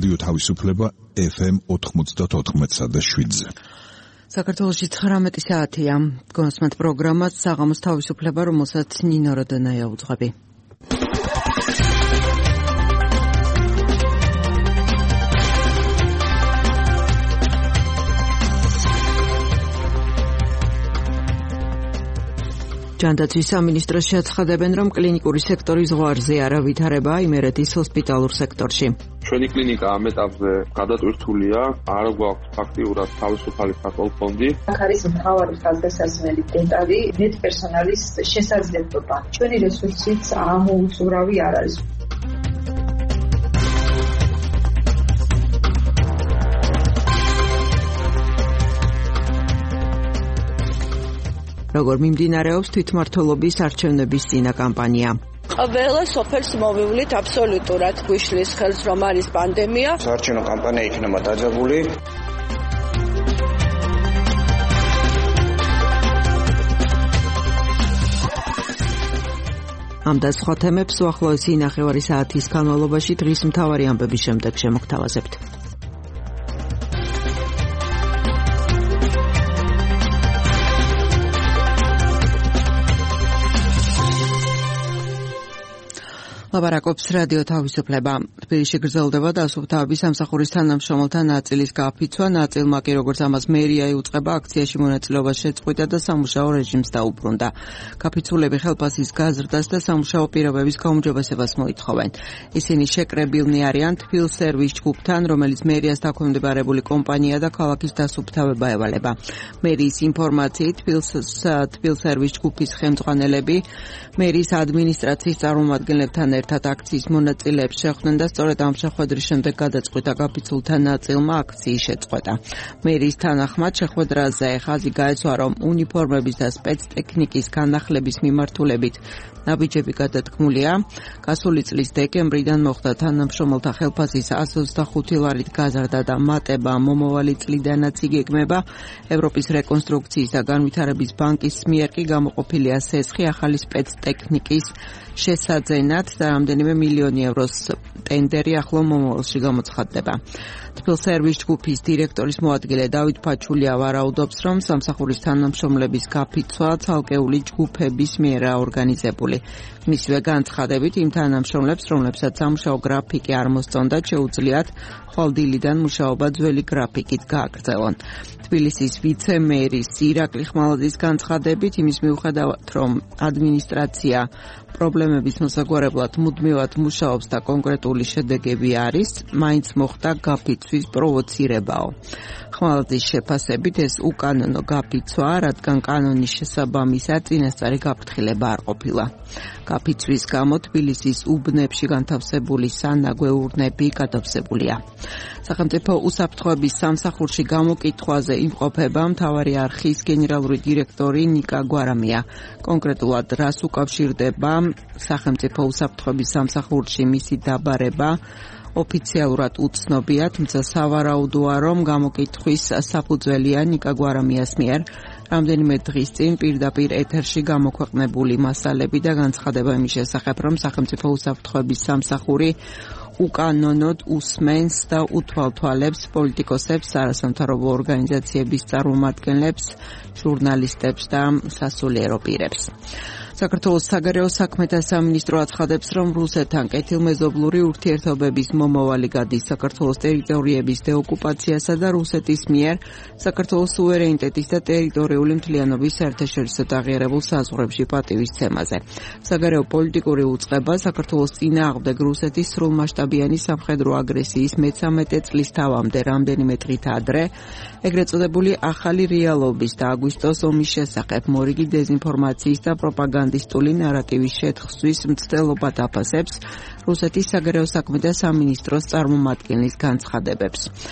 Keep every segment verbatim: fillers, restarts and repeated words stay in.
რადიო თავისუფლება ეფ ემ ოთხმოცდაოთხ და შვიდზე. საქართველოში ცხრამეტი საათია. გონსმენთ პროგრამას საღამოს თავისუფლება, რომელსაც ნინო როდონაია უძღვები. ჯანდაცვის სამინისტროს შეაცხადებენ, რომ კლინიკური სექტორის ზღვარზე არ ავითარება იმერეთის ჰოსპიტალურ სექტორში. ჩვენი კლინიკა ამ ეტაპზე გადატვირთულია, არ გვაქვს ფაქტიურად თავისუფალი საკოლ ფონდი. აქ არის მთავარი ხაზგასასმელი დეტალი მედპერსონალის შესაძლებლობა. ჩვენი რესურსიც ამოუწურავი არ არის. როგორ მიმდინარეობს თვითმმართველობის არჩევნების წინა კამპანია? ყველა სოფელს მოვივლით აბსოლუტურად გვიშლის ხელს, რომ არის პანდემია. საარჩევნო კამპანია იქნება დაძაბული. ამ და სხვა თემებს უახლოესი ნახევარი საათის განმავლობაში დღის მთავარი ამბების შემდეგ შემოგთავაზებთ. ლაპარაკობს რადიო თავისუფლება. თბილისში გრძელდება დასუფთავების სამსახურის თანამშრომელთა ნაწილის გაფიცვა. ნაწილმა კი, როგორც ამას მერია იუწყება, აქციაში მონაწილეობას შეწყვიტა და სამუშაო რეჟიმს დაუბრუნდა. გაფიცულები ხელფასის გაზრდას და სამუშაო პირობების გაუმჯობესებას მოითხოვენ. ისინი შეკრებილნი არიან თბილსერვის ჯგუფთან, რომელიც მერიას დაქვემდებარებული კომპანია და ქალაქის დასუფთავება ევალება. მერიის ინფორმაციით, თბილსერვის ჯგუფის ხელმძღვანელები მერიის ადმინისტრაციის წარმომადგენლებთან ერთად აქციის მონაწილეებს შეხვდნენ და სწორედ ამ შეხვედრის შემდეგ გადაწყვიტა გაფიცულთა ნაწილმა აქციის შეწყვეტა. მერიის თანახმად შეხვედრაზე ხაზი გაეცვა, რომ უნიფორმების და სპეცტექნიკის განახლების მიმართულებით ნაბიჯები გადადგმულია. გასული წლის დეკემბრიდან მოხდა თანამშრომელთა ხელფასის εκατს ოცდახუთი ლარით გაზრდა და მატება მომავალი წლიდანაც იგეგმება. ევროპის რეკონსტრუქციის და განვითარების ბანკის მიერ კი გამოყოფილია სესხი ახალი სპეცტექნიკის შესაძენად და რამდენიმე მილიონი ევროს ტენდერი ახლო მომავალში გამოცხადდება. თბილსერვის ჯგუფის დირექტორის მოადგილე დავით ფაჩულია ვარაუდობს, რომ სამსახურის თანამშრომლების გაფიცვა ცალკეული ჯგუფების მიერ ორგანიზებული. მისივე განცხადებით, იმ თანამშრომლებს, რომლებსაც სამუშაო გრაფიკი არ მოსწონდათ, შეუძლიათ ხვალდილიდან მუშაობა ძველი გრაფიკით გააგრძელონ. თბილისის ვიცე-მერის ირაკლი ხმალაძის განცხადებით, იმის მიუხედავად, რომ ადმინისტრაცია პრობლემების მოსაგვარებლად მუდმივად მუშაობს და კონკრეტული შედეგები არის, მაინც მოხდა გაფიცვის პროვოცირებაო. ხმალაძის შეფასებით ეს უკანონო გაფიცვა, რადგან კანონის შესაბამისად წინასწარი გაფრთხილება არ ყოფილა. გაფიცვის გამო თბილისის უბნებში განთავსებული სანაგვეურნები გადავსებულია. სახელმწიფო უსაფრთხოების სამსახურში გამოკითხვაზე იმყოფება მთავარი არხის გენერალური დირექტორი ნიკა გვარამია. კონკრეტულად რას უკავშირდება სახელმწიფო უსაფრთხოების სამსახურში მისი დაბარება ოფიციალურად უცნობია, თუმცა სავარაუდოა, რომ გამოკითხვის საფუძველია ნიკა გვარამიას მიერ რამდენიმე დღის წინ პირდაპირ ეთერში გამოქვეყნებული მასალები და განცხადება იმის შესახებ, რომ სახელმწიფო უსაფრთხოების სამსახური უკანონოდ უსმენს და უთვალთვალებს პოლიტიკოსებს, არასამთავრობო ორგანიზაციების წარმომადგენლებს, ჟურნალისტებს და სასულიერო პირებს. საქართველოს საგარეო საქმეთა სამინისტრო აცხადებს, რომ რუსეთთან კეთილმეზობლური ურთიერთობების მომავალი გადის საქართველოს ტერიტორიების დეოკუპაციასა და რუსეთის მიერ საქართველოს სუვერენიტეტის და ტერიტორიული მთლიანობის საერთაშორისო აღიარებულ საზღვრებში პატივისცემაზე. საგარეო პოლიტიკური უწყება საქართველოს წინააღმდეგ რუსეთის სრულმასშტაბიანი სამხედრო აგრესიის მეთერთმეტე წლის თავამდე რამდენიმე დღით ადრე ეგრეთ წოდებული ახალი რეალობის და აგვისტოს ომის შესახებ მორიგი დეзинფორმაციის და პროპაგანდისტული ნარატივის შეთხსვის მცდელობად აფასებს რუსეთის საგარეო საქმეთა სამინისტროს წარმომადგენლის განცხადებებს.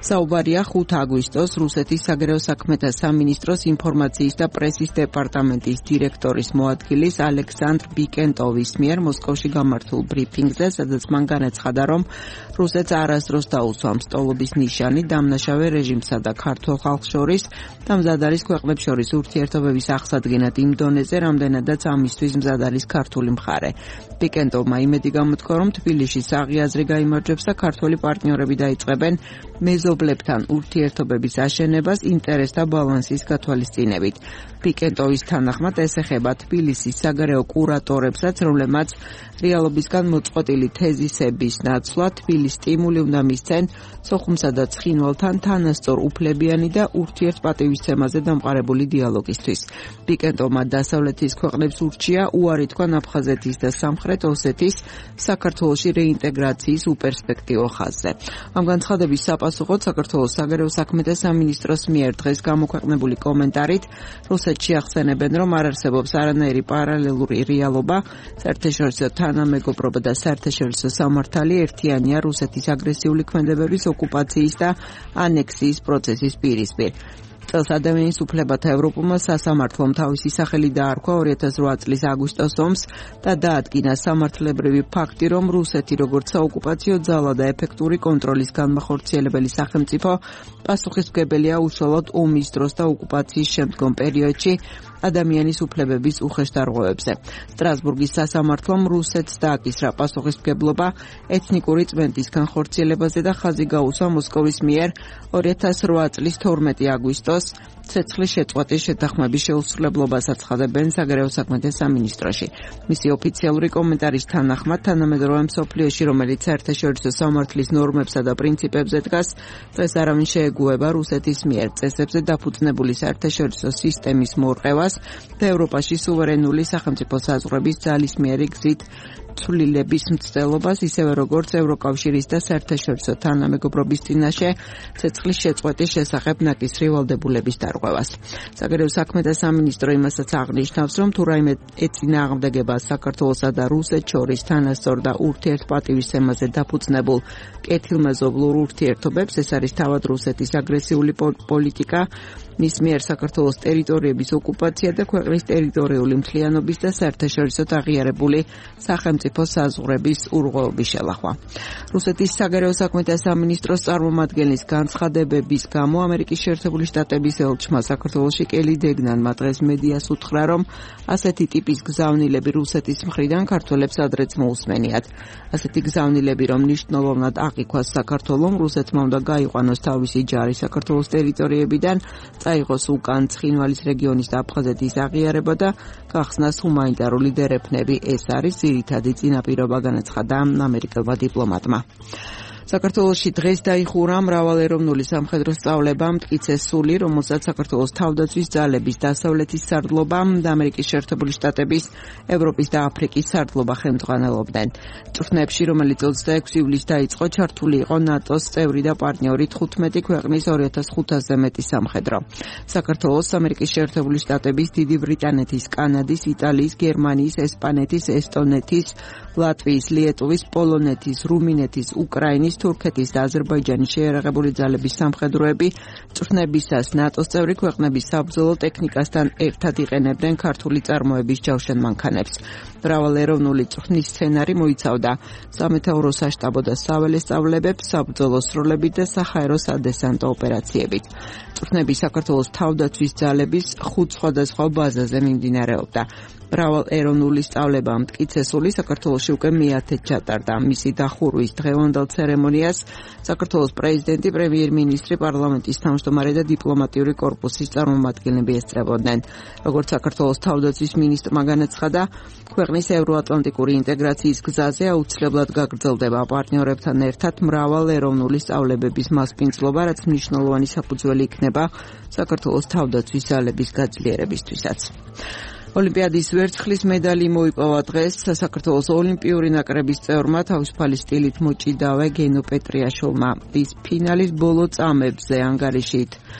საუბარია ხუთი აგვისტოს რუსეთის საგარეო საქმეთა სამინისტროს ინფორმაციის და პრესის დეპარტამენტის დირექტორის მოადგილის ალექსანდრ ბიკენტოვის მიერ მოსკოვში გამართულ ბრიფინგზე, სადაც მან განაცხადა, რომ რუსეთს არასდროს დაუსვამს სტოლობის ნიშანი დამნაშავე რეჟიმსა და ქართულ ხალხს შორის და მზად არის ქვეყნებს შორის ურთიერთობების აღსადგენად იმ დონეზე, რამდენადაც ამისთვის მზად არის ქართული მხარე. ბიკენტოვმა იმედი გამოთქვა, რომ თბილისში საღი აზრი გაიმარჯვებს და ქართველი პარტნიორები დაიწყებენ მეზობლებთან ურთიერთობების აშენებას ინტერესთა ბალანსის გათვალისწინებით. ბიკენტოვის თანახმად ეს ეხება თბილისის საგარეო კურატორებსაც, რომლებმაც რეალობისგან მოწყვეტილი თეზისების ნაცვლად თბილის სტიმული უნდა მისცენ სოხუმსა და ცხინვალთან თანასწორ უფლებიანი და ურთიერთპატივისცემაზე დამყარებული დიალოგისთვის. ბიკენტოვმა დასავლეთის ქვეყნებს ურჩია უარი თქვან აფხაზეთის და სამხრეთ ოსეთის საქართველოში რეინტეგრაციის უპერსპექტივო ხაზზე. ამ განცხადების საპასუხოდ საქართველოს საგარეო საქმეთა სამინისტროს მიერ დღეს გამოქვეყნებული კომენტარით რუსეთში ახსენებენ, რომ არ არსებობს არანაირი პარალელური რეალობა, საერთაშორისო თანამეგობრობა და საერთაშორისო სამართალი ერთიანია რუსეთის აგრესიული ქმედებების ოკუპაციის და ანექსიის პროცესის პირისპირ. წელს ადამიანის უფლებათა ევროპულმა სასამართლომ თავისი სახელი დაარქვა ორი ათას რვა წლის აგვისტოს ომს და დაადგინა სამართლებრივი ფაქტი, რომ რუსეთი როგორც საოკუპაციო ძალა და ეფექტური კონტროლის განმახორციელებელი სახელმწიფო პასუხისმგებელია უშუალოდ ომის დროს და ოკუპაციის შემდგომ პერიოდში ადამიანის უფლებების უხეშდარღვევებზე. სტრასბურგის სასამართლომ რუსეთს დააკისრა პასუხისმგებლობა ეთნიკური წმენდის განხორციელებაზე და ხაზი გაუსვა მოსკოვის მიერ ორი ათას რვა წლის თორმეტი აგვისტოს ცეცხლის შეწყვეტის შეთანხმების შეუსრულებლობას აცხადებენ საგარეო საქმეთა სამინისტროში. მისი ოფიციალური კომენტარის თანახმად, თანამედროვე მსოფლიოში, რომელიც საერთაშორისო სამართლის ნორმებსა და პრინციპებზე დგას, დღეს არავინ შეეგუება რუსეთის მიერ წესებზე დაფუძნებული საერთაშორისო სისტემის მორყევას და ევროპაში სუვერენული სახელმწიფო საზღვრების ძალისმიერი გზით ცვლილების მცდელობას, ისევე როგორც ევროკავშირის და საერთაშორისო თანამეგობრობის წინაშე ცეცხლის შეწყვეტის შესახებ ნაკისრი ვალდებულების დარღვევას. საგარეო საქმეთა სამინისტრო იმასაც აღნიშნავს, რომ თუ რაიმე ეწინააღმდეგება საქართველოსა და რუსეთს შორის თანასწორ და ურთიერთპატივისცემაზე დაფუძნებულ კეთილმეზობლურ ურთიერთობებს, ეს არის თავად რუსეთის აგრესიული პოლიტიკა, მის მიერ საქართველოს ტერიტორიების ოკუპაცია და ქვეყნის ტერიტორიული მთლიანობის და საერთაშორისო აღიარებული სახელმწიფო საზღვრების ურღვეობის შელახვა. რუსეთის საგარეო საქმეთა სამინისტროს წარმომადგენლის განცხადებების გამო ამერიკის შეერთებული შტატების ელჩმა საქართველოში კელი დეგნანმა დღეს მედიას უთხრა, რომ ასეთი ტიპის გზავნილები რუსეთის მხრიდან ქართველებს ადრეც მოусმენიათ. ასეთი გზავნილები, რომ მნიშვნელოვნად აღიქვას საქართველოს, რუსეთმა უნდა გაიყვანოს თავისი ჯარი საქართველოს ტერიტორიებიდან, წაიღოს უკან ცხინვალის რეგიონის და აფხაზეთის აღიარება და გახსნას ჰუმანიტარული დერეფნები. ეს არის ძირითადი წინაპირობა, განაცხადა ამერიკელმა დიპლომატმა. საქართველოში დღეს დაიხურა მრავალეროვნული სამხედრო სწავლება მტკიცე სული, რომელსაც საქართველოს თავდაცვის ძალების დასავლეთის სარდლობა და ამერიკის შეერთებული შტატების, ევროპის და აფრიკის სარდლობა ხელმძღვანელობდნენ. წვრთნებში, რომელიც ოცდაექვსი ივლისს დაიწყო, ჩართული იყო ნატოს წევრი და პარტნიორი თხუთმეტი ქვეყნის ორი ათას ხუთასზე მეტი სამხედრო. საქართველოს, ამერიკის შეერთებული შტატების, დიდი ბრიტანეთის, კანადის, იტალიის, გერმანიის, ესპანეთის, ესტონეთის, ლატვიის, ლიეტუვის, პოლონეთის, რუმინეთის, უკრაინის, თურქეთის და აზერბაიჯანის შეიარაღებული ძალების სამხედროები წვრთნებისას ნატოს წევრი ქვეყნების საბრძოლო ტექნიკასთან ერთად იყენებდნენ ქართული წარმოების ჯავშენ მანქანებს. მრავალეროვნული წვრთნის სცენარი მოიცავდა სამეთაურო საშტაბო და საველე სწავლებებს, საბრძოლო სროლებით და საჰაერო სადესანტო ოპერაციებით. წვრთნები საქართველოს თავდაცვის ძალების ხუთ სხვადასხვა ბაზაზე მიმდინარეობდა. მრავალეროვნული სწავლება მტკიცესული საქართველოში უკვე მეათე ჩატარდა. მისი დახურვის დღევანდელ ცერემონიას საქართველოს პრეზიდენტი, პრემიერ-მინისტრი, პარლამენტის თავმჯდომარე და დიპლომატიური კორპუსის წარმომადგენლები ესწრებოდნენ. როგორც საქართველოს თავდაცვის მინისტრმა განაცხადა, ქვეყნის ევროატლანტიკური ინტეგრაციის გზაზე აუცილებლად გაგრძელდება პარტნიორებთან ერთად მრავალეროვნული სწავლებების მასპინძლობა, რაც მნიშვნელოვანი საფუძველი იქნება საქართველოს თავდაცვის ძალების გაძლიერებისთვისაც. ოლიმპიადის ვერცხლის медаლი მოიპოვა დღეს საქართველოს ოლიმპიური ნაკრების წევრმა თავისუფალი სტილით მოჭიდავე გენო პეტრიაშვილმა. ის ფინალის ბოლო წამებზე ანგარიშით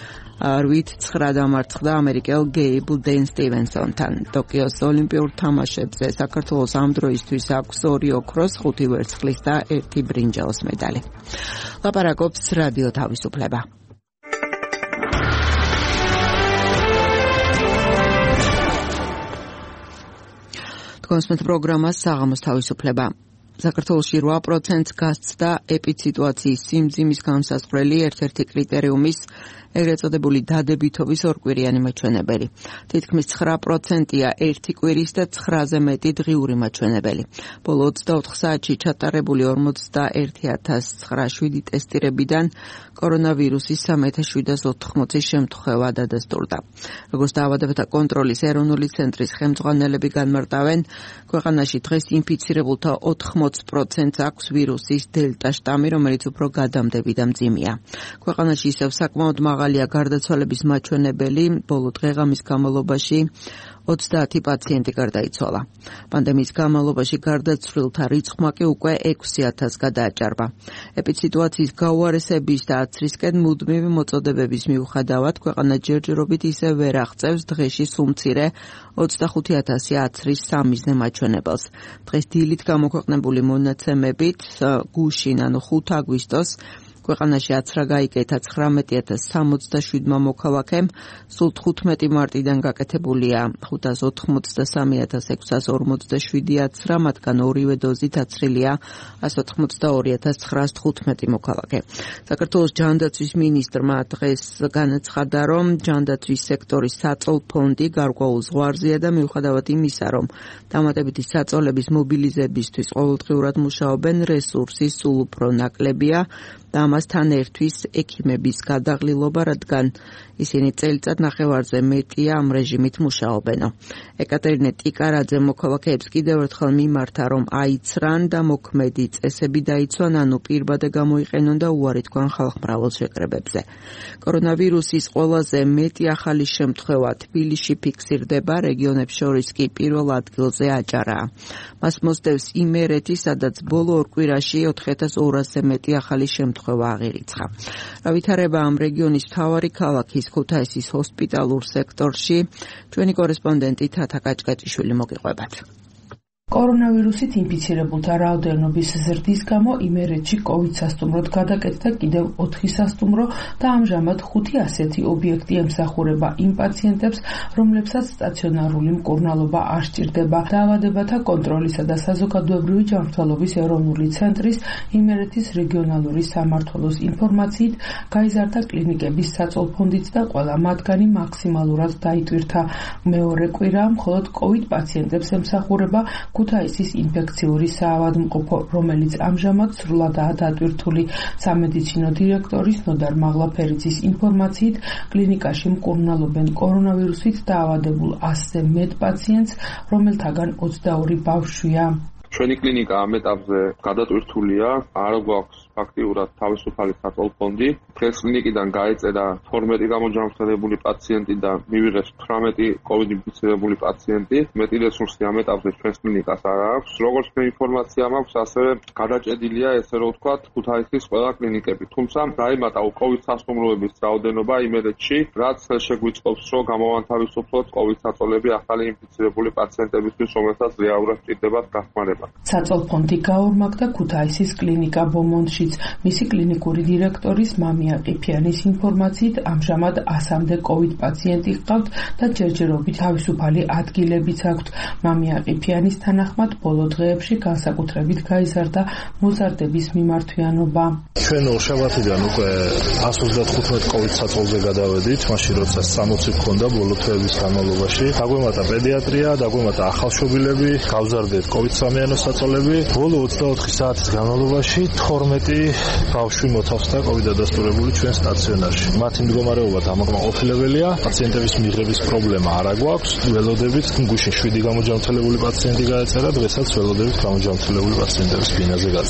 რვით ცხრა დამარცხდა ამერიკელ გეიბლ დენ სტივენსონთან. ტოკიოს ოლიმპიურ თამაშებზე საქართველოს ამ დროისთვის აქვს ორი ოქროს, ხუთი ვერცხლის და ერთი ბრინჯაოს მედალი. ლაპარაკობს რადიო თავისუფლება. კონსმეთ პროგრამას საღამოს თავისუფლება. საქართველოში რვა პროცენტს გასცდა ეპიდსიტუაციის სიმძიმის განსაზღვრელი ერთ-ერთი კრიტერიუმის ეგრეთ წოდებული დადებითობის ორკვირიანი მაჩვენებელი. თითქმის ცხრა პროცენტია ერთი კვირის და ცხრაზე მეტი დღიური მაჩვენებელი. ბოლო ოცდაოთხ საათში ჩატარებული ორმოცდაერთი ათას ცხრაასი ტესტირებიდან კორონავირუსის სამი ათას შვიდას ოთხმოცი შემთხვევა დადასტურდა. როგორც დაავადებათა კონტროლის ეროვნული ცენტრის ხელმძღვანელები განმარტავენ, ქვეყანაში დღეს ინფიცირებულთა ოთხმოც პროცენტს აქვს ვირუსის დელტა შტამი, რომელიც უფრო გადამდები და მძიმეა. ქვეყანაში ისევ საკმაოდ მაღალია გარდაცვალების მაჩვენებელი, ბოლო დღეღამის განმავლობაში ოცდაათი პაციენტი გარდაიცვალა. პანდემიის განმავლობაში გარდაცვლილთა რიცხვმა კი უკვე ექვსი ათასს გადააჭარბა. ეპიდსიტუაციის გაუარესების და აცრისკენ მუდმივი მოწოდებების მიუხედავად, ქვეყანა ჯერჯერობით ისევ ვერ აღწევს დღეში სულ მცირე ოცდახუთი ათასი აცრის სამიზნე მაჩვენებელს. დღეს დილით გამოქვეყნებული მონაცემებით გუშინ, ანუ ხუთ აგვისტოს ქვეყანაში აცრა გაიკეთა ცხრამეტი ათას სამოცდაშვიდმა მოქალაქემ, სულ თხუთმეტი მარტიდან გაკეთებულია ხუთას ოთხმოცდასამი ათას ექვსას ორმოცდაშვიდი აცრა, მათგან ორივე დოზით აცრილია ასი ოცდაორი ათას ცხრაას თხუთმეტი მოქალაქე. საქართველოს ჯანდაცვის მინისტრმა დღეს განაცხადა, რომ ჯანდაცვის სექტორის საწოლ ფონდი გარკვეულ ზღვარზეა და მიუხედავად იმისა, რომ დამატებითი საწოლების მობილიზებისთვის ყოველდღიურად მუშაობენ, რესურსი სულ უფრო ნაკლებია და ამასთან ერთვის ექიმების გადაღლილობა, რადგან ისინი წელიწად ნახევარზე მეტია ამ რეჟიმით მუშაობენო. ეკატერინე ტიკარაძე მოქალაქეებს კიდევ ერთხელ მიმართა, რომ აიცრან და მოქმედი წესები დაიცვან, ანუ პირბადე გამოიყენონ და უარი თქვან ხალხმრავალ შეკრებებზე. კორონავირუსის ყველაზე მეტი ახალი შემთხვევა თბილისში ფიქსირდება, რეგიონებს შორის კი პირველ ადგილზე აჭარაა. მას მოსდევს იმერეთი, სადაც ბოლო ორ კვირაში ოთხი ათას ორასზე მეტი ახალი შემთხვევა აღირიცხა. რა ვითარება ამ რეგიონის მთავარი ქალაქის ქუთაისის ჰოსპიტალურ სექტორში, ჩვენი კორესპონდენტი თათა კაჭკაჭიშვილი მოგიყვებათ. კორონავირუსით ინფიცირებულთა რაოდენობის ზრდის გამო იმერეთში კოვიდ სასტუმროდ გადაკეთდა კიდევ ოთხი სასტუმრო და ამჟამად ხუთი ასეთი ობიექტი ემსახურება იმ პაციენტებს, რომლებსაც სტაციონარული მკურნალობა არ სჭირდება. დაავადებათა კონტროლისა და საზოგადოებრივი ჯანმრთელობის ეროვნული ცენტრის იმერეთის რეგიონალური სამმართველოს ინფორმაციით, გაიზარდა კლინიკების საწოლფონდიც და ყველა მათგანი მაქსიმალურად დაიტვირთა. მეორე კვირა მხოლოდ კოვიდ პაციენტებს ემსახურება ქუთაისის ინფექციური საავადმყოფო, რომელიც ამჟამად სრულადაა დატვირთული. სამედიცინო დირექტორის ნოდარ მაღლაფერიძის ინფორმაციით, კლინიკაში მკურნალობენ კორონავირუსით დაავადებულ ასზე მეტ პაციენტს, რომელთაგან ოცდაორი ბავშვია. ჩვენი კლინიკა ამ ეტაპზე გადატვირთულია, არ გვაქვს ფაქტიურად თავისუფალი საწოლფონდი. დღეს კლინიკიდან გაეწერა თორმეტი გამოჯანმრთელებული პაციენტი და მივიღეს თვრამეტი კოვიდ ინფიცირებული პაციენტი. მეტი რესურსი ამ ეტაპზე ჩვენს კლინიკას არ აქვს. როგორც მე ინფორმაცია მაქვს, ასევე გადაჭედილია, ესე რომ ვთქვათ, ქუთაისის ყველა კლინიკები. თუმცა დაემატა კოვიდ სასტუმროების რაოდენობა იმერეთში, რაც შეგვიწყობს, რომ გამოვანთავისუფლოთ კოვიდ საწოლები ახალი ინფიცირებული პაციენტებისთვის, რომელთაც რეალურად სჭირდებათ დახმარება. საწოლფონდი გაორმაგდა ქუთაისის კლინიკა ბომონდში. მისი კლინიკური დირექტორის მამია ყიფიანის ინფორმაციით, ამჟამად ასამდე კოვიდ პაციენტი ჰყავთ და ჯერჯერობით თავისუფალი ადგილებიც აქვთ. მამია ყიფიანის თანახმად, ბოლო დღეებში განსაკუთრებით გაიზარდა მოზარდების მიმართვიანობა. ჩვენ ორშაბათიდან უკვე ასი ოცდათხუთმეტ კოვიდ საწოლზე გადავედით, მაშინ როცა სამოცი გქონდა ბოლო თვეების განმავლობაში. დაგვემატა პედიატრია, დაგვემატა ახალშობილები, გავზარდეთ კოვიდ სამიანოს საწოლები. ბოლო ოცდაოთხი საათის განმავლობაში თორმეტი ბავშვი მოთავსდა კოვიდ დადასტურებული ჩვენ სტაციონარში. მათი მდგომარეობა დამაკმაყოფილებელია, პაციენტების მიღების პრობლემა არ აგვაქვს. ველოდებით გუშინ შვიდი გამოჯანმრთელებული პაციენტი გაეწერა, დღესაც ველოდებით გამოჯანმრთელებული პაციენტების ბინაზე გაწერა.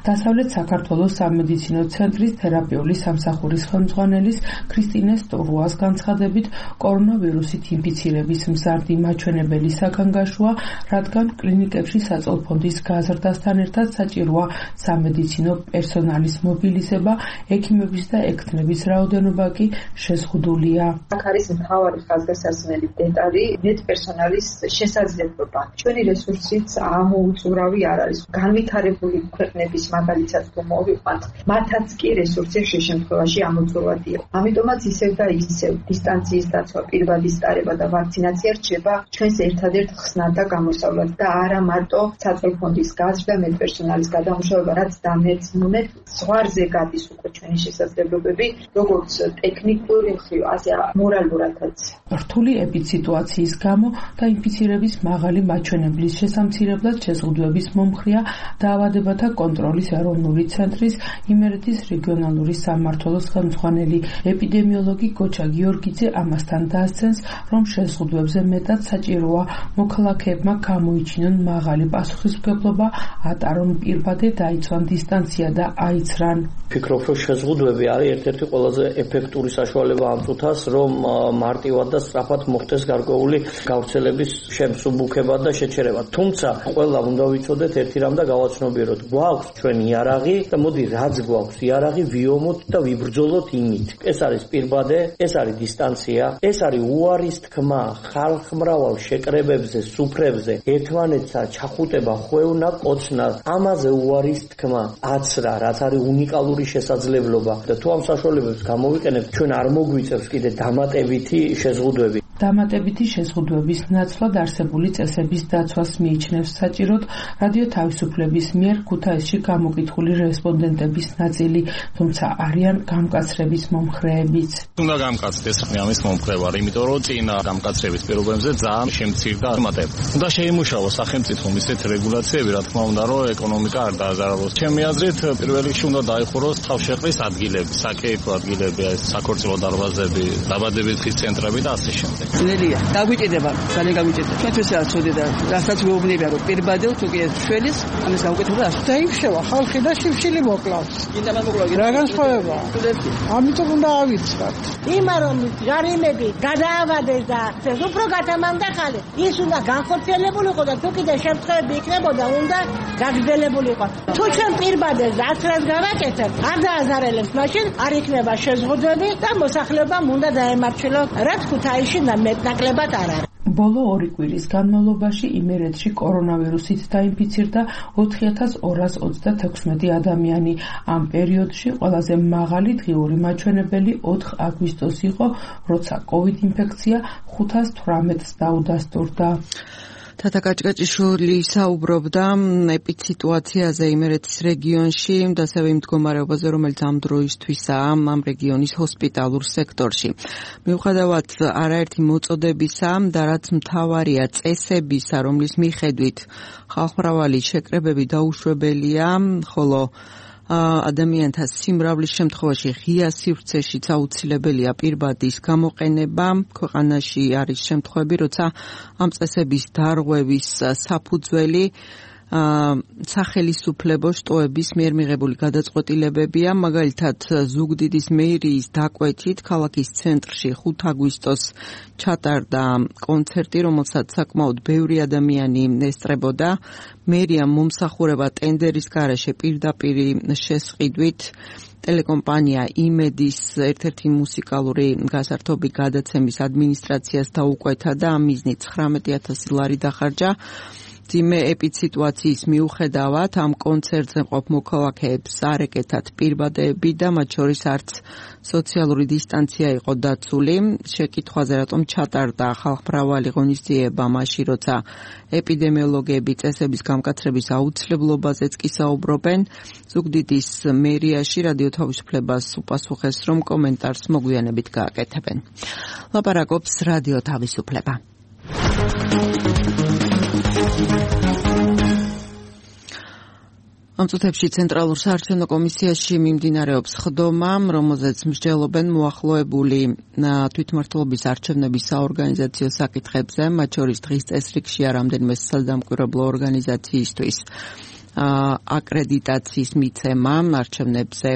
დასავლეთ საქართველოს სამედიცინო ცენტრის თერაპიული სამსახურის ხელმძღვანელის ქრისტინე სტურუას განცხადებით, კორონავირუსით ინფიცირების მზარდი მაჩვენებელი საგანგაშოა, რადგან კლინიკებში საწოლფონდის გაზრდასთან ერთად საჭიროა სამედიცინო პერსონალის მობილიზება, ექიმების და ექთნების რაოდენობა კი შეზღუდულია. აქ არის მთავარი ხაზგასასმელი დეტალი მედპერსონალის შესაძლებლობა. ჩვენი რესურსიც ამოუწურავი არ არის. განვითარებული ქვეყნების მაგალითად თუ მოვიყვანთ, მათაც კი რესურსი ხშირ შემთხვევაში ამოწურვადია. ამიტომაც ისევ და ისევ დისტანციის დაცვა, პირვადის ტარება და ვაქცინაცია რჩება ჩვენს ერთადერთ ხსნად და გამოსავლად და არა მარტო საწოლფონდის გაზრდა, მედპერსონალის გადამუშავება, რაც დამეწმუნეთ, ზღვარზე გადის უკვე ჩვენი შესაძლებლობები, როგორც ტექნიკური მხრივ, ასე მორალურადაც. რთული ეპიდსიტუაციის გამო და ინფიცირების მაღალი მაჩვენებლის შესამცირებლად შეზღუდვების მომხრეა დაავადებათა კონტროლის ეროვნული ცენტრის იმერეთის რეგიონალური სამმართველოს ხელმძღვანელი ეპიდემიოლოგი გოჩა გიორგიძე. ამასთან დასცენს, რომ შეზღუდვებზე მეტად საჭიროა მოქალაქეებმა გამოიჩინონ მაღალი პასუხისმგებლობა, ატარონ პირბადე, დაიცვან დისტანცია და აიცრან. ფიქრობ, რომ შეზღუდვები არის ერთ-ერთი ყველაზე ეფექტური საშუალება ამ წუთას, რომ მარტივად და სწრაფად მოხდეს გარკვეული გავრცელების შემსუბუქება და შეჩერება. თუმცა ყველა უნდა ვიცოდეთ ერთი რამ და გავაცნობიეროთ. გვაქვს ჩვენ იარაღი და მოდი რაც გვაქვს იარაღი ვიომოთ და ვიბრძოლოთ იმით. ეს არის პირბადე, ეს არის დისტანცია, ეს არის უარის თქმა ხალხმრავალ შეკრებებზე, სუფრებზე, ერთმანეთსა ჩახუტება, ხვევნა, კოცნა, ამაზე უარის თქმა, აცრა, რაც არის უნიკალური შესაძლებლობა და თუ ამ საშუალებებს გამოვიყენებთ, ჩვენ არ მოგვიწევს კიდე დამატებითი შეზღუდვები. დამატებითი შეზღუდვების ნაცვლად არსებული წესების დაცვას მიიჩნევს საჭიროდ რადიო თავისუფლების მიერ ქუთაისში გამოკითხული რესპონდენტების ნაწილი, თუმცა არიან გამკაცრების მომხრეებიც. უნდა გამკაცდეს ამის მომხრევარ, იმიტომ რომ წინა გამკაცრების პირობებზე ძალიან შემცირდა დამატება. უნდა შეიმუშაოს სახელმწიფომ ისეთ რეგულაციები, რა თქმა უნდა, რომ ეკონომიკა არ დააზარალოს. ჩემი აზრით, პირველ რიგში უნდა დაიხუროს თავშეყრის ადგილები, საკეითო ადგილები, საქორწილო დარბაზები, დაბადებითი ცენტრები და ასე შემდეგ. ნელია, დაგვიჭირდება, ძალიან დაგვიჭირდება. ჩვენთვის არ წოდიდა, რასაც ვეუბნებია, რომ პირბადელ თუ კი შველის, ამის გაუკეთება არ. დაიმშევა ხალხი და შიმშილი მოკლავს. კიდე მან მოკლა. რა განსხვავება? ამიტომ უნდა ავიცვათ. იმა რომ ჯარიმები გადაავადეს და ეს უფრო გადამამდა ხალხი. ის უნდა განხორციელებულიყო და თუ კიდე შემთხვევები იქნებოდა, უნდა გაგრძელებულიყო. თუ ჩვენ პირბადეს აცრას გავაკეთებ, არ დააზარალებთ, მაშინ არ იქნება შეზღუდვები და მოსახლეობამ უნდა დაემარჩილოს, რაც ქუთაისში მეტნაკლებად არ არის. ბოლო ორი კვირის განმავლობაში იმერეთში კორონავირუსით დაინფიცირდა ოთხი ათას ორას ოცდათექვსმეტი ადამიანი. ამ პერიოდში ყველაზე მაღალი დღიური მაჩვენებელი ოთხ აგვისტოს იყო, როცა კოვიდ ინფექცია ხუთას თვრამეტს დაუდასტურდა. თათა კაჭკაჭიშვილი საუბრობდა ეპიდსიტუაციაზე იმერეთის რეგიონში და ასევე იმ მდგომარეობაზე, რომელიც ამ დროისთვისაა ამ რეგიონის ჰოსპიტალურ სექტორში. მიუხედავად არაერთი მოწოდებისა და რაც მთავარია წესებისა, რომლის მიხედვით ხალხმრავალი შეკრებები დაუშვებელია, ხოლო ადამიანთა სიმრავლის შემთხვევაში ღია სივრცეშიც აუცილებელია პირბადის გამოყენება. ქვეყანაში არის შემთხვევები, როცა ამ წესების დარღვევის საფუძველი სახელისუფლებო შტოების მიერ მიღებული გადაწყვეტილებებია, მაგალითად ზუგდიდის მეირიის დაკვეთით ქალაქის ცენტრში ხუთ აგვისტოს ჩატარდა კონცერტი, რომელსაც საკმაოდ ბევრი ადამიანი ესწრებოდა. მერიამ მომსახურება ტენდერის გარეშე პირდაპირ შესყიდვით ტელეკომპანია იმედის ერთ-ერთი მუსიკალური გასართობი გადაცემის ადმინისტრაციას დაუკვეთა და ამ მიზნით ცხრამეტი ათასი ლარი დახარჯა. ძიმე ეპიდსიტუაციის მიუხედავად ამ კონცერტზე მყოფ მოქალაქეებს არ ეკეთათ პირბადეები და მათ შორის არც სოციალური დისტანცია იყო დაცული. შეკითხვაზე რატომ ჩატარდა ხალხმრავალი ღონისძიება მაშინ, როცა ეპიდემიოლოგები წესების გამკაცრების აუცილებლობაზეც კი საუბრობენ. ზუგდიდის მერიაში რადიო თავისუფლებას უპასუხეს, რომ კომენტარს მოგვიანებით გააკეთებენ. ლაპარაკობს რადიო თავისუფლება. ამ წუთებში ცენტრალურ საარჩევნო კომისიაში მიმდინარეობს ხდომა, რომელზეც მსჯელობენ მოახლოებული თვითმმართველობის არჩევნების საორგანიზაციო საკითხებზე, მათ შორის დღის წესრიგშია რამდენიმე სადამკვირვებლო ორგანიზაციისთვის აკრედიტაციის მიცემა არჩევნებზე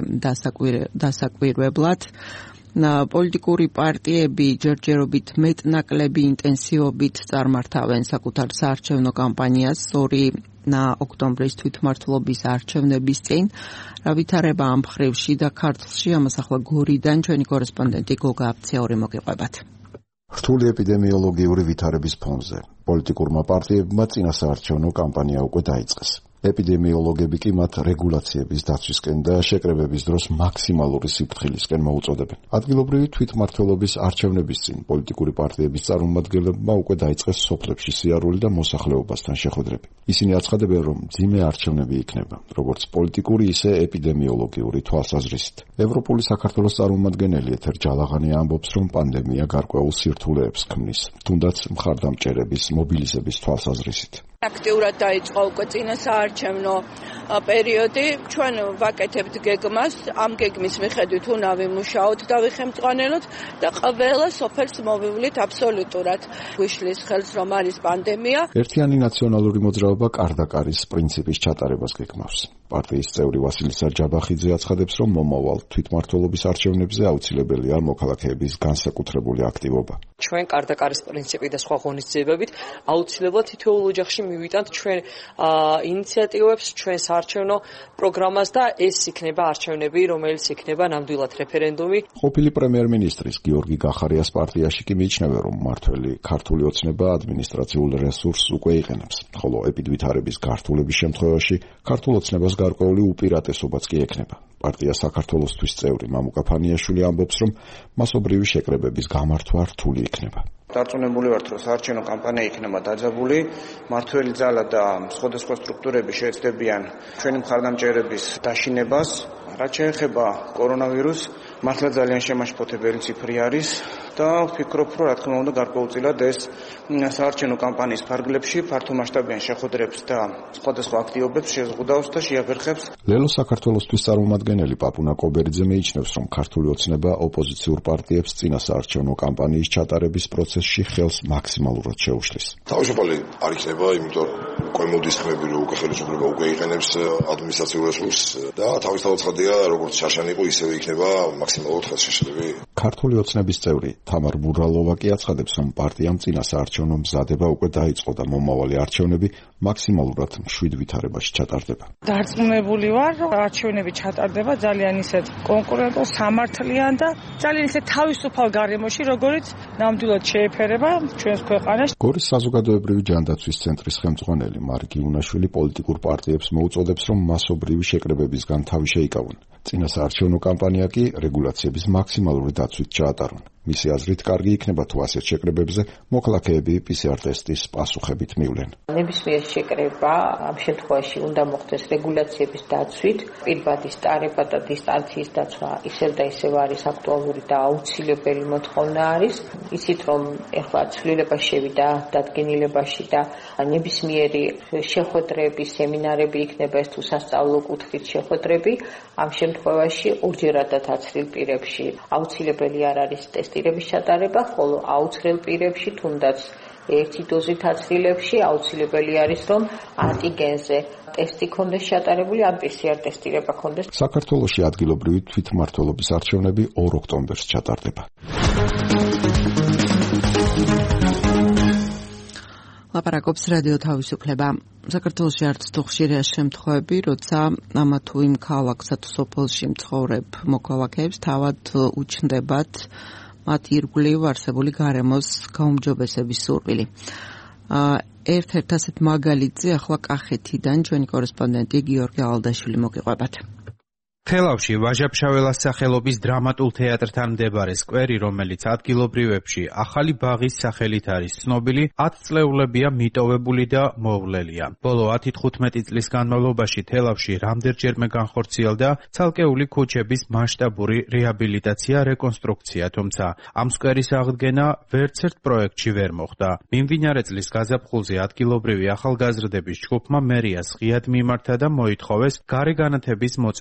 დასაკვირვებლად. პოლიტიკური პარტიები ჯერჯერობით მეტნაკლები ინტენსივობით წარმართავენ საკუთარ საარჩევნო კამპანიას ორი ოქტომბრის თვითმმართველობის არჩევნების წინ. რა ვითარება ამ მხრივში და ქართლში, ამას ახლა გორიდან ჩვენი კორესპონდენტი გოგა აფციაური მოგიყვებათ. რთული ეპიდემიოლოგიური ვითარების ფონზე პოლიტიკურმა პარტიებმა წინა საარჩევნო კამპანია უკვე დაიწყეს. ეპიდემიოლოგები კი მათ რეგულაციების დაცვისკენ და შეკრებების დროს მაქსიმალური სიფრთხილისკენ მოუწოდებენ. ადგილობრივი თვითმმართველობის არჩევნების წინ პოლიტიკური პარტიების წარმომადგენლებმა უკვე დაიწყეს სოფლებში სიარული და მოსახლეობასთან შეხვედრები. ისინი აცხადებენ, რომ მძიმე არჩევნები იქნება, როგორც პოლიტიკური, ისე ეპიდემიოლოგიური თვალსაზრისით. ევროპული საქართველოს წარმომადგენელი ეთერ ჯალაღანი ამბობს, რომ პანდემია გარკვეულ სირთულეებს ქმნის, თუნდაც მხარდამჭერების მობილიზების თვალსაზრისით. აქტიურად დაიწყო უკვე წინა საარჩევნო პერიოდი. ჩვენ ვაკეთებთ გეგმას, ამ გეგმის მიხედვით უნდა ვიმუშაოთ და ვიხემწყანელოთ და ყველა სოფელს მოვივლით აბსოლუტურად. გვიშლის ხელს რომ არის პანდემია. ერთიანი ნაციონალური მოძრაობა კარდაკარის პრინციპის ჩატარებას გეგმავს. პარტიის წევრი ვასილი სარჯაბახიძე აცხადებს, რომ მომავალ თვითმმართველობის არჩევნებზე აუცილებელია მოქალაქეების განსაკუთრებული აქტივობა. ჩვენ კარდაკარის პრინციპი და სხვა ღონისძიებებით აუცილებლად თითოეულ ოჯახში მივიტანთ ჩვენ ინიციატივებს, ჩვენ საარჩევნო პროგრამას და ეს იქნება არჩევნები, რომელიც იქნება ნამდვილად რეფერენდუმი. ყოფილი პრემიერ-მინისტრის გიორგი გახარიას პარტიაში კი მიიჩნევა, რომ მმართველი ქართული ოცნება ადმინისტრაციულ რესურსს უკვე იყენებს, ხოლო ეპიდვითარების გართულების შემთხვევაში ქართულ ოცნებას გარკვეული უპირატესობაც კი ექნება. პარტია საქართველოსთვის წევრი მამუკა ფანიაშვილი ამბობს, რომ მასობრივი შეკრებების გამართვა რთული იქნება. დარწმუნებული ვართ, რომ საარჩევნო კამპანია იქნება დაძაბული, მმართველი ძალა და სხვადასხვა სტრუქტურები შეეცდებიან ჩვენი მხარდამჭერების დაშინებას. რაც შეეხება კორონავირუსს, მართლა ძალიან შემაშფოთებელი ციფრი არის და ვფიქრობ, რომ რა თქმა უნდა გარკვეულწილად ეს საარჩევნო კამპანიის ფარგლებში ფართომასშტაბიან შეხვედრებს და სხვადასხვა აქტივობებს შეზღუდავს და შეაფერხებს. ლელო საქართველოსთვის წარმომადგენელი პაპუნა კობერიძე მიიჩნევს, რომ ქართული ოცნება ოპოზიციურ პარტიებს წინა საარჩევნო კამპანიის ჩატარების პროცესში ხელს მაქსიმალურად შეუშლის. თავისუფალი არ იქნება, იმიტომ რომ უკვე მოდის ხმები, რომ უკვე ხელისუფლება უკვე იყენებს ადმინისტრაციულ რესურსს და თავისთავად ცხადია, როგორც შაშანი იყო, ისევე იქნება მაქსიმალურად ხელშეშლები. ქართული ოცნების წევრი თამარ ბურალოვა კი აცხადებს, რომ პარტიამ წინა საარჩევნო მზადება უკვე დაიწყო და მომავალი არჩევნები მაქსიმალურად მშვიდ ვითარებაში ჩატარდება. დარწმუნებული ვარ, რომ არჩევნები ჩატარდება ძალიან ისეთ კონკურენტულ, სამართლიან და ძალიან ისეთ თავისუფალ გარემოში, როგორც ნამდვილად შეეფერება ჩვენს ქვეყანას. გორის საზოგადოებრივი ჯანდაცვის ცენტრის ხელმძღვანელი მარგი უნაშვილი პოლიტიკურ პარტიებს მოუწოდებს, რომ მასობრივი შეკრებებისგან თავი შეიკავონ. წინა საარჩევნო კამპანია კი რეგულაციების მაქსიმალური დაცვით ჩაატარონ. მისი აზრით, კარგი იქნება თუ ასეთ შეკრებებზე მოქალაქეები პი სი არ ტესტის პასუხებით მივლენ. ნებისმიერ შეკრება ამ შემთხვევაში უნდა მოხდეს რეგულაციების დაცვით, პირბადის ტარება და დისტანციის დაცვა ისევ და ისევ არის აქტუალური და აუცილებელი მოთხოვნა არის. იცით რომ ეხლა ცვლილება შევიდა დადგენილებაში და ნებისმიერი შეხვედრები, სემინარები იქნება ეს თუ სასწავლო კუთხით შეხვედრები, ამ შემთხვევაში ორჯერადად აცრილ პირებში აუცილებელი არ არის ტესტირების ჩატარება, ხოლო აუცხრელ პირებში თუნდაც ერთი დოზით აცრილებში აუცილებელი არის, რომ ანტიგენზე ტესტი ქონდეს ჩატარებული, ან პი სი არ ტესტირება ქონდეს. საქართველოში ადგილობრივი თვითმმართველობის არჩევნები ორ ოქტომბერს ჩატარდება. ლაპარაკობს რადიო თავისუფლება. საქართველოში არც თუ ხშირია შემთხვევები, როცა ამა თუ იმ ქალაქსა თუ სოფელში მცხოვრებ მოქალაქეებს თავად უჩნდებათ მათ ირგვლივ არსებული გარემოს გაუმჯობესების სურვილი. ერთ-ერთ ასეთ მაგალითზე ახლა კახეთიდან ჩვენი კორესპონდენტი გიორგი ალდაშვილი მოგიყვებათ. თელავში ვაჟა-ფშაველას სახელობის დრამატულ თეატრთან მდებარე სკვერი, რომელიც ადგილობრივებში ახალი ბაღის სახელით არის ცნობილი, ათწლეულებია მიტოვებული და მოვლელია. ბოლო ათი-თხუთმეტი წლის განმავლობაში თელავში რამდენჯერმე განხორციელდა ცალკეული ქუჩების მასშტაბური რეაბილიტაცია, რეკონსტრუქცია, თუმცა ამ სკვერის აღდგენა ვერცერთ პროექტში ვერ მოხდა. მიმდინარე წლის გაზაფხულზე ადგილობრივი ახალგაზრდების ჯგუფმა მერიას ღიად მიმართა და მოითხოვეს გარეგანათების მოწესრიგება.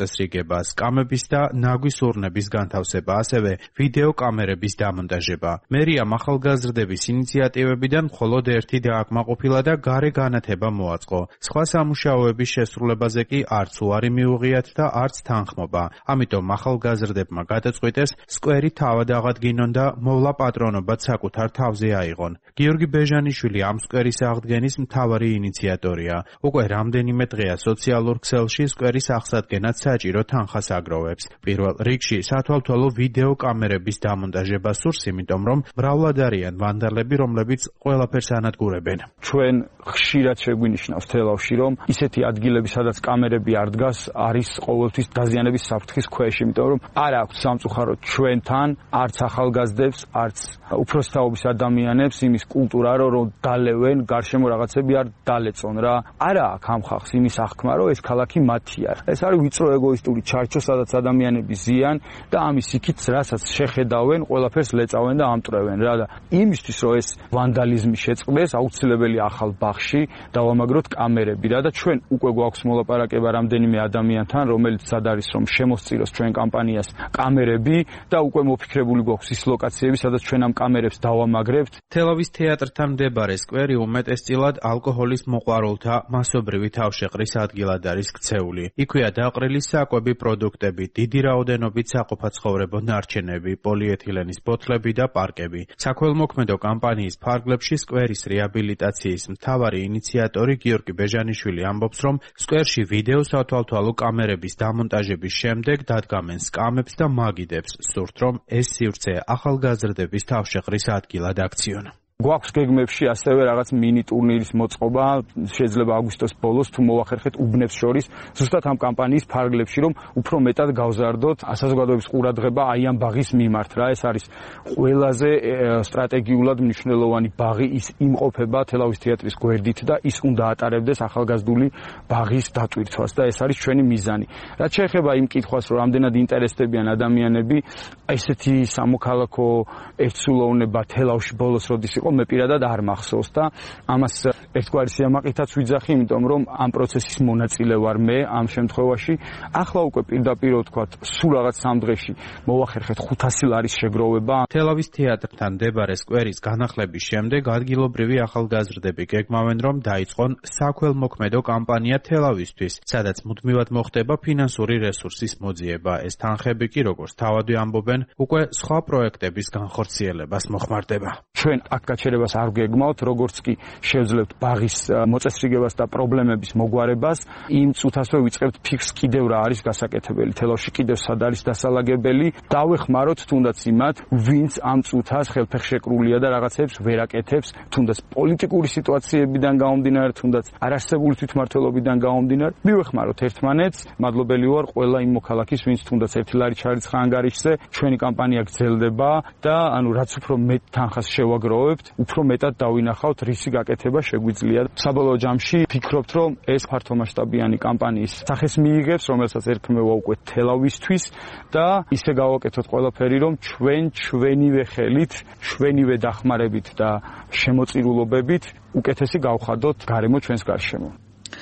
განხილვა, სკამების და ნაგვის ურნების განთავსება, ასევე ვიდეო კამერების დამონტაჟება. მერიამ ახალგაზრდების ინიციატივებიდან მხოლოდ ერთი დააკმაყოფილა და გარე განათება მოაწყო. სხვა სამუშაოების შესრულებაზე კი არც უარი მიუღიათ და არც თანხმობა. ამიტომ ახალგაზრდებმა გადაწყვიტეს სკვერი თავად აღადგინონ და მოვლა პატრონობად საკუთარ თავზე აიღონ. გიორგი ბეჟანიშვილი ამ სკვერის აღდგენის მთავარი ინიციატორია. უკვე რამდენიმე დღეა სოციალურ ქსელში სკვერის აღსადგენად საჭირო თანხას აგროვებს. პირველ რიგში სათვალთვალო ვიდეო კამერების დამონტაჟება სურს, იმიტომ რომ მრავლად არიან ვანდალები, რომლებიც ყველაფერს ანადგურებენ. ჩვენ ხშირად შეგვინიშნავს თელავში, რომ ისეთი ადგილები, სადაც კამერები არ დგას, არის ყოველთვის დაზიანების საფრთხის ქვეშ, იმიტომ რომ არ აქვს სამწუხაროდ ჩვენთან არც ახალგაზრდებს, არც უფროსთაობის ადამიანებს იმის კულტურა, რომ დალევენ, გარშემო რაღაცები არ დალეწონ რა. არა აქვს ამ ხალხს იმის აღქმა, რომ ეს ქალაქი მათია. ეს არის ვიწრო ეგოისტური ჩარჩო, სადაც ადამიანები ზიან და ამის იქით, რასაც შეხედავენ, ყველაფერს ლეწავენ და ამტვრევენ რა. და იმისთვის, რომ ეს ვანდალიზმი შეწყდეს, აუცილებელი ახალ ბაღში დავამაგროთ კამერები რა და ჩვენ უკვე გვაქვს მოლაპარაკება რამდენიმე ადამიანთან, რომელიც სად არის რომ შემოსწიროს ჩვენ კამპანიას კამერები და უკვე მოფიქრებული გვაქვს ის ლოკაციები, სადაც ჩვენ ამ კამერებს დავამაგრებთ. თელავის თეატრთან მდებარე სკვერი უმეტესწილად ალკოჰოლის მოყვარულთა მასობრივი თავშეყრის ადგილად არის ქცეული. იქვეა დაყრილი საკვები პროდუქტები, დიდი რაოდენობით საყოფაცხოვრებო ნარჩენები, პოლიეთილენის ბოთლები და პარკები. საქველმოქმედო კამპანიის ფარგლებში სკვერის რეაბილიტაციის მთავარი ინიციატორი გიორგი ბეჟანიშვილი ამბობს, რომ სკვერში ვიდეო სათვალთვალო კამერების დამონტაჟების შემდეგ დადგამენ სკამებს და მაგიდებს, სურთ რომ ეს სივრცე ახალგაზრდების თავშეყრის ადგილად აქციონ. გვაქვს გეგმებში ასევე რაღაც მინი ტურნირის მოწყობა, შეიძლება აგვისტოს ბოლოს თუ მოვახერხეთ უბნებს შორის, ზუსტად ამ კამპანიის ფარგლებში, რომ უფრო მეტად გავზარდოთ საზოგადოების ყურადღება აი ამ ბაღის მიმართ რა. ეს არის ყველაზე სტრატეგიულად მნიშვნელოვანი ბაღი, ის იმყოფება თელავის თეატრის გვერდით და ის უნდა ატარებდეს ახალგაზრდული ბაღის დატვირთვას და ეს არის ჩვენი მიზანი. რაც შეეხება იმ კითხვას, რომ რამდენად ინტერესდებიან ადამიანები, ესეთი სამოქალაქო ერთსულოვნება თელავში ბოლოს როდის იყო, მე პირადად არ მახსოვს და ამას ერთგვარი სიამაყითაც ვიძახი, იმიტომ რომ ამ პროცესის მონაწილე ვარ მე ამ შემთხვევაში. ახლა უკვე პირდაპირ ვთქვათ, სულ რაღაც სამ დღეში მოვახერხეთ ხუთასი ლარის შეგროვება. თელავის თეატრთან მდებარე სკვერის განახლების შემდეგ ადგილობრივი ახალგაზრდები გეგმავენ, რომ დაიწყონ საქველმოქმედო კამპანია თელავისთვის, სადაც მუდმივად მოხდება ფინანსური რესურსის მოძიება. ეს თანხები კი, როგორც თავადი ამბობენ, უკვე სხვა პროექტების განხორციელებას მოხმარდება. ჩვენ აქ გაჩერებას არ გეგმავთ, როგორც კი შევძლებთ ბაღის მოწესრიგებას და პრობლემების მოგვარებას, იმ წუთასვე ვიწყებთ ფიქს კიდევ რა არის გასაკეთებელი. თელავში კიდევ სად არის დასალაგებელი, დავეხმაროთ თუნდაც იმათ, ვინც ამ წუთას ხელფეხშეკრულია და რაღაცებს ვერ აკეთებს, თუნდაც პოლიტიკური სიტუაციებიდან გამომდინარე, თუნდაც არასებული თვითმმართველობიდან გამომდინარე, მივეხმაროთ ერთმანეთს. მადლობელი ვარ ყველა იმ მოქალაქის, ვინც თუნდაც ერთი ლარი ჩარიცხა ანგარიშზე, ჩვენი კამპანია გრძელდება და ანუ რაც უფრო მეტ თანხას შევაგროვებთ, უფრო მეტად დავინახავთ რისი გაკეთება შეგვიძლია. საბოლოო ჯამში ფიქრობთ, რომ ეს ფართომასშტაბიანი კამპანიის სახეს მიიღებს, რომელსაც ერქმევა უკვე თელავისთვის და ისე გავაკეთოთ ყველაფერი, რომ ჩვენ ჩვენივე ხელით, ჩვენივე დახმარებით და შემოწირულობებით უკეთესი გავხადოთ გარემო ჩვენს გარშემო.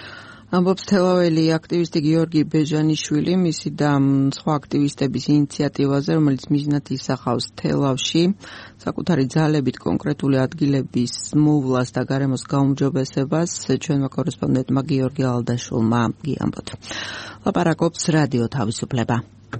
ამბობს თელაველი აქტივისტი გიორგი ბეჟანიშვილი მისი და სხვა აქტივისტების ინიციატივაზე, რომელიც მიზნად ისახავს თელავში საკუთარი ძალებით კონკრეტული ადგილების მოვლას და გარემოს გაუმჯობესებას. ჩვენმა კორესპონდენტმა გიორგი ალდაშულმა გიამბოთ. ლაპარაკობს რადიო თავისუფლება.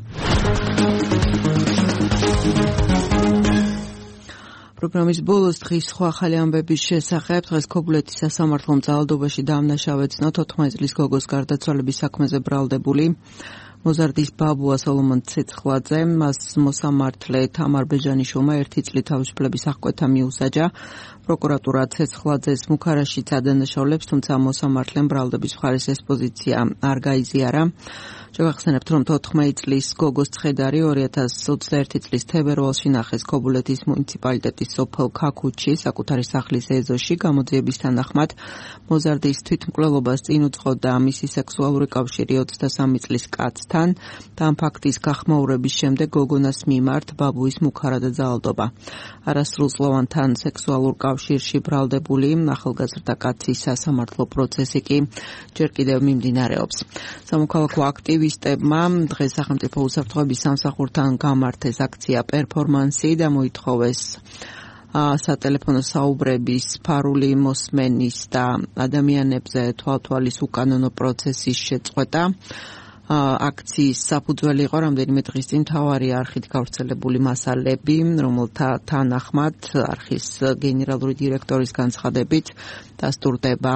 პროგრამის ბოლოს დღის სხვა ახალი ამბების შესახებ. დღეს ქობულეთის სასამართლომ ძალადობაში დამნაშავეცნო თოთხმეტი წლის გოგოს გარდაცვალების საქმეზე ბრალდებული მოზარდის ბაბუა სოლომონ ცეცხლაძე. მას მოსამართლე თამარ ბეჟანიშვილმა ერთი წლით თავისუფლების აღკვეთა მიუსაჯა. პროკურატურა ცეცხლაძეს მუქარაშიც ადანაშაულებს, თუმცა მოსამართლემ ბრალდების მხარის ეს პოზიცია არ გაიზიარა. შევახსენებთ, რომ თოთხმეტი წლის გოგოს ცხედარი ორი ათას ოცდაერთი წლის თებერვალში ნახეს ქობულეთის მუნიციპალიტეტის სოფელ ქაქუჩში საკუთარი სახლის ეზოში. გამოძიების თანახმად მოზარდის თვითმკვლელობას წინ უძღოდა მისი სექსუალური კავშირი ოცდასამი წლის კაცთან და ამ ფაქტის გახმაურების შემდეგ გოგონას მიმართ ბაბუის მუქარადა ძალადობა. არასრულწლოვანთან სექსუალურ კავშირში კავშირში ბრალდებული ახალგაზრდა კაცის სასამართლო პროცესი კი ჯერ კიდევ მიმდინარეობს. სამოქალაქო აქტივისტებმა დღეს სახელმწიფო უსაფრთხოების სამსახურთან გამართეს აქცია პერფორმანსი და მოითხოვეს სატელეფონო საუბრების ფარული მოსმენის და ადამიანებზე თვალთვალის უკანონო პროცესის შეწყვეტა. აქციის საფუძველი იყო რამდენიმე დღის წინ მთავარი არხით გავრცელებული მასალები, რომელთა თანახმად არხის გენერალური დირექტორის განცხადებით დასტურდება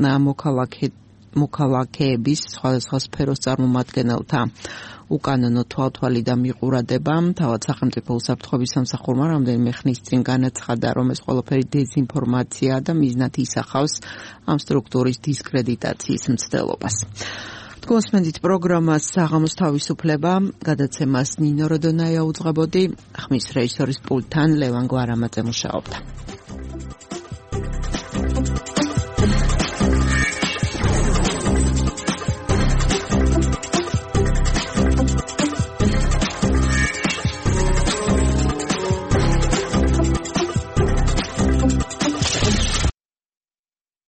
მოქალაქეების სხვადასხვა სფეროს წარმომადგენელთა უკანონო თვალთვალი და მიყურადება. თავად სახელმწიფო უსაფრთხოების სამსახურმა რამდენიმე ხნის წინ განაცხადა, რომ ეს ყველაფერი დეზინფორმაცია და მიზნად ისახავს ამ სტრუქტურის დისკრედიტაციის მცდელობას. გოსმენდით პროგრამას საღამოს თავისუფლება გადაცემას ნინო როდონაია უძღვებოდი, ხმის რეჟისორის პულტთან ლევან გვარამაძე მუშაობდა.